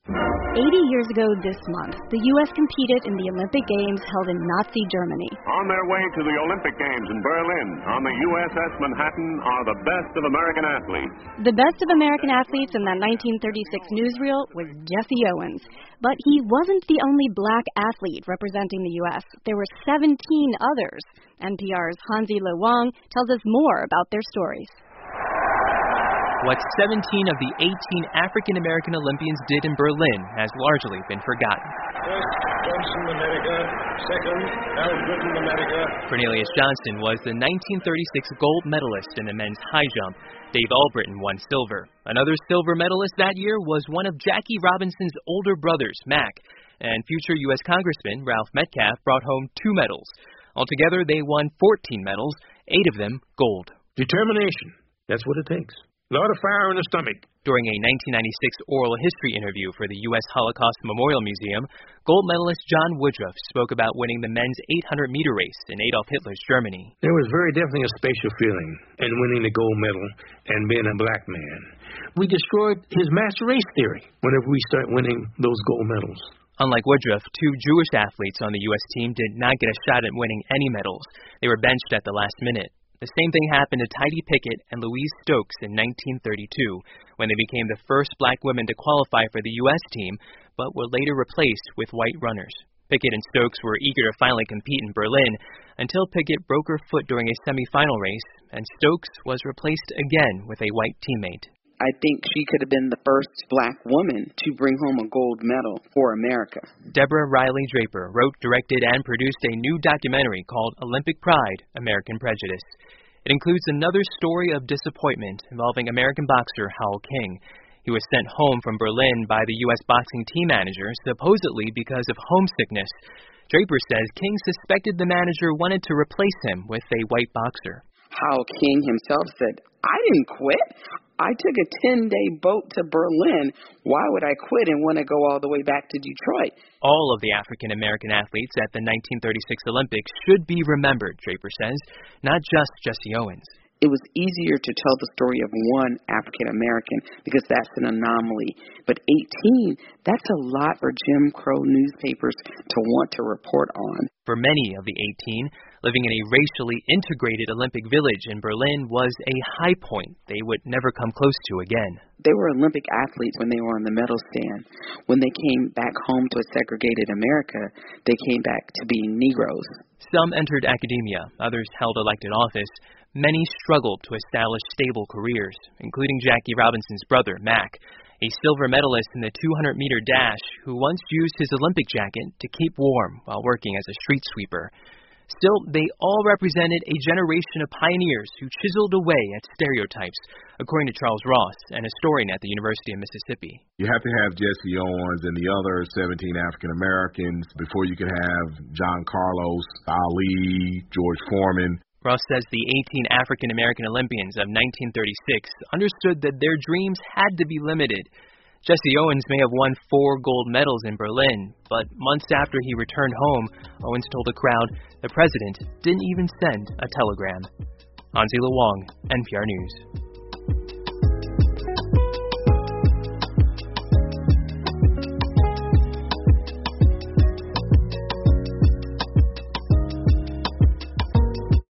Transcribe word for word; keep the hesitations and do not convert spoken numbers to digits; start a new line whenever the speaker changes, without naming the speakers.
eighty years ago this month, the U S competed in the Olympic Games held in Nazi Germany.
On their way to the Olympic Games in Berlin, on the U S S Manhattan, are the best of American athletes.
The best of American athletes in that nineteen thirty-six newsreel was Jesse Owens. But he wasn't the only black athlete representing the U S. There were seventeen others. N P R's Hansi Lo Wang tells us more about their stories.
What seventeen of the eighteen African-American Olympians did in Berlin has largely been forgotten.
First, Johnson, America. Second, Al Britton, America.
Cornelius Johnson was the nineteen thirty-six gold medalist in the men's high jump. Dave Albritton won silver. Another silver medalist that year was one of Jackie Robinson's older brothers, Mac. And future U S Congressman Ralph Metcalfe brought home two medals. Altogether, they won fourteen medals, eight of them gold.
Determination. That's what it takes. A lot of fire in the stomach.
During a nineteen ninety-six oral history interview for the U S Holocaust Memorial Museum, gold medalist John Woodruff spoke about winning the men's eight hundred meter race in Adolf Hitler's Germany.
There was very definitely a spatial feeling in winning the gold medal and being a black man. We destroyed his mass race theory whenever we start winning those gold medals.
Unlike Woodruff, two Jewish athletes on the U S team did not get a shot at winning any medals. They were benched at the last minute. The same thing happened to Tidy Pickett and Louise Stokes in nineteen thirty-two, when they became the first black women to qualify for the U S team, but were later replaced with white runners. Pickett and Stokes were eager to finally compete in Berlin, until Pickett broke her foot during a semifinal race, and Stokes was replaced again with a white teammate.
I think she could have been the first black woman to bring home a gold medal for America.
Deborah Riley Draper wrote, directed, and produced a new documentary called Olympic Pride, American Prejudice. It includes another story of disappointment involving American boxer Howell King. He was sent home from Berlin by the U S boxing team manager, supposedly because of homesickness. Draper says King suspected the manager wanted to replace him with a white boxer.
Howell King himself said, "I didn't quit. I took a ten-day boat to Berlin. Why would I quit and want to go all the way back to Detroit?"
All of the African-American athletes at the nineteen thirty-six Olympics should be remembered, Draper says, not just Jesse Owens.
It was easier to tell the story of one African-American because that's an anomaly. But eighteen, that's a lot for Jim Crow newspapers to want to report on.
For many of the eighteen, living in a racially integrated Olympic village in Berlin was a high point they would never come close to again.
They were Olympic athletes when they were on the medal stand. When they came back home to a segregated America, they came back to being Negroes.
Some entered academia, others held elected office. Many struggled to establish stable careers, including Jackie Robinson's brother, Mac, a silver medalist in the two hundred meter dash who once used his Olympic jacket to keep warm while working as a street sweeper. Still, they all represented a generation of pioneers who chiseled away at stereotypes, according to Charles Ross, an historian at the University of Mississippi.
You have to have Jesse Owens and the other seventeen African Americans before you could have John Carlos, Ali, George Foreman.
Ross says the eighteen African-American Olympians of nineteen thirty-six understood that their dreams had to be limited. Jesse Owens may have won four gold medals in Berlin, but months after he returned home, Owens told the crowd the president didn't even send a telegram. Hansi Lo Wang, N P R News.